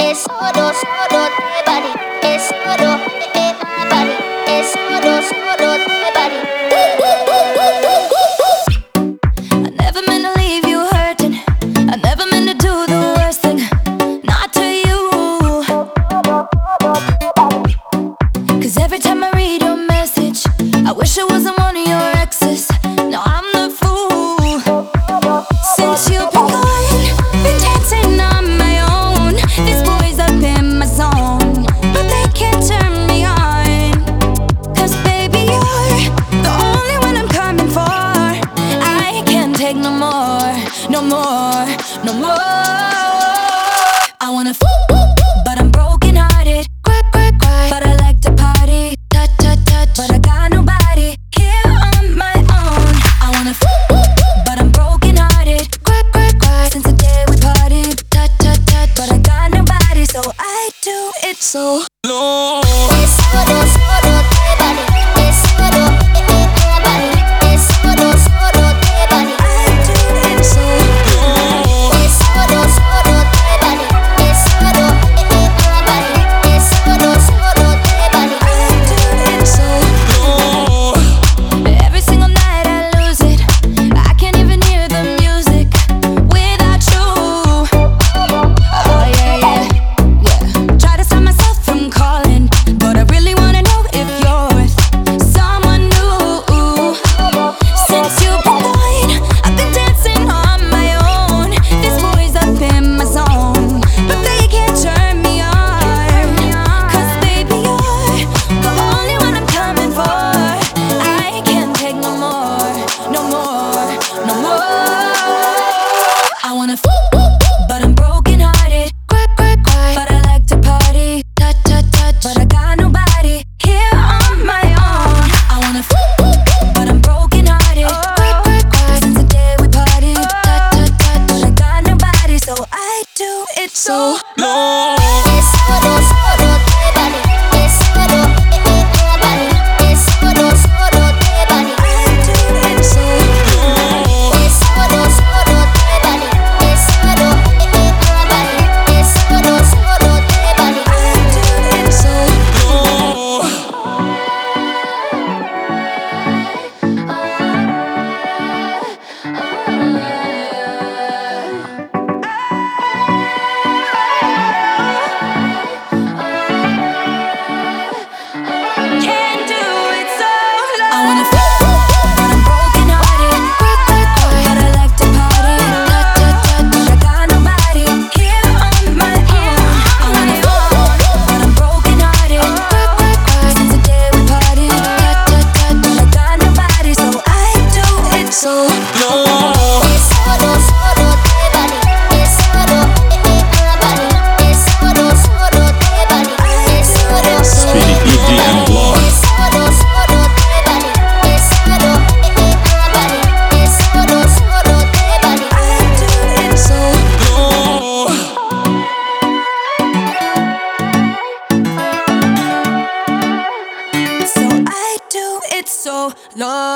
solo, solo te body. Es solo, my body. Es solo, solo te body. I never meant to leave you hurting. I never meant to do the worst thing. Not to you. 'Cause every time I read your message, I wish I wasn't one of your exes. No, I'm the fool. Since you've been gone, been dancing on my own. These boys up in my zone, but they can't turn me on. 'Cause baby, you're the only one I'm coming for. I can't take no more, no more, no more. I wanna but I'm broken hearted. Cry, cry, cry, but I like to party. Touch, touch, touch, but I got nobody here on my own. I wanna but I'm broken hearted. Cry, cry, cry, since the day we parted. Touch, touch, touch, but I got nobody, so I do it so low. Es solo, solo te body. Es solo, my body. Es solo, solo te body. I do it so low. Es solo, solo te body. Es solo, my body. Es solo, solo te body. I do it so low. Every single night I lose it. I can't even hear the music without you. Oh yeah, yeah, yeah. Try to stop myself from calling, but I really wanna know if you're with someone new. Since you've been gone, I've been dancing on my own. This boy's up in my zone, but they can't turn me on. 'Cause baby, you're the only one I'm coming for. I can't take no more, no more, no more. I wanna but I'm broken hearted. Cry, cry, cry, but I like to party. Touch, touch, touch, but I got nobody here on my own. I wanna but I'm broken hearted. Cry, cry, cry, since the day we parted. Touch, touch, touch, but I got nobody, so I do it so low. Es solo, solo te body. Es solo, my body. Es solo, solo te body. I do it so low. Es solo, solo te body. Es solo, my body. Es solo, solo te body. I do it so low. Can't do it so low. I wanna but I'm broken hearted. Cry, cry, cry, but I like to party. Touch, touch, touch, but I got nobody here on my own. I wanna but I'm broken hearted. Cry, cry, cry, since the day we parted. Touch, touch, touch, but I got nobody, so I do it so low. Es solo, solo te body. Es solo, my body. Es solo, solo te body. Es solo, solo Speedy EG and Vlog. es solo, solo te body. Es solo, my body. Es solo, solo te body. I do it so low. So I do it so low.